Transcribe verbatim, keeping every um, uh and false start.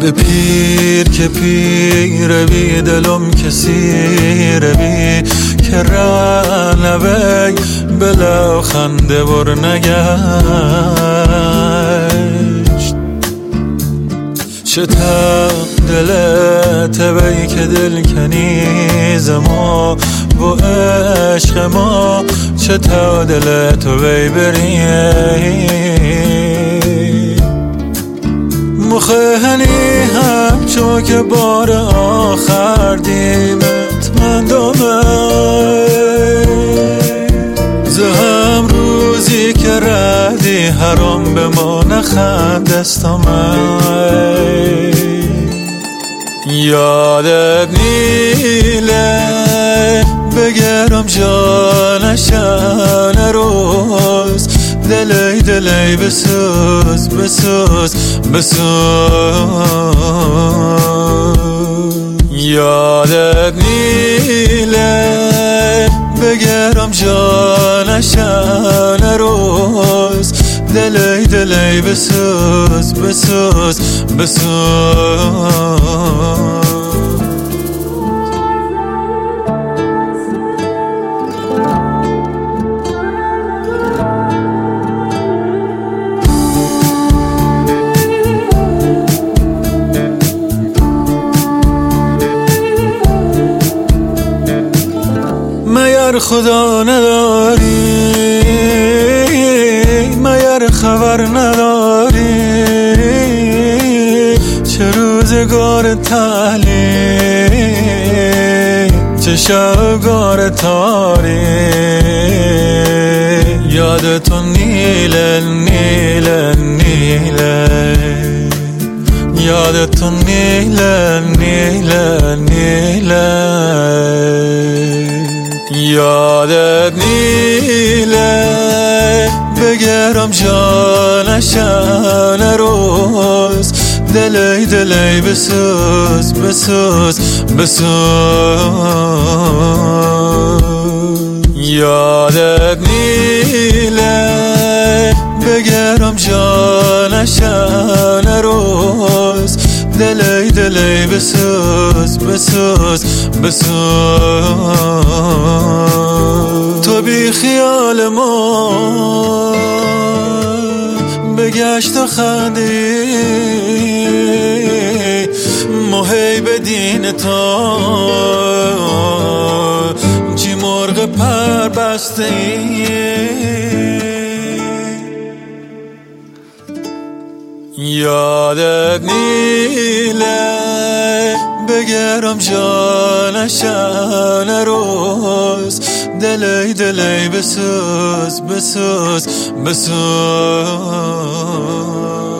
به پیر که پیر بی دلم کسیر بی که رنبی بلا خنده بر نگشت چه تا دلت بی که دل کنیز ما و عشق ما چه تا دلت بی بری مخهنی هم چو که بار آخر دیمت من دومه زهم روزی که ردی حرام به ما نخندستم یادت نیله بگرم جانشان روز دلی دلی بسوز بسوز بسوز یادت نیله بگرم جانشان روز دلی دلی بسوز بسوز بسوز مگر خدا نداری مگر خبر نداری چه روزگار تالی چه شبگار تاری یادتون نیله نیله نیله یادتون نیله نیله نیله یادت نیله بگرم جانشان روز دلی دلی بسوز بسوز بسوز یادت نیله بگرم جانشان روز دلی دلی بسوز بسوز بسوز تو بی خیال ما بگشت و خندی مهی به دین تو چی مرغ پر بسته ای یادت نیله بگرم جانشان روز دلی دلی بسوز بسوز بسوز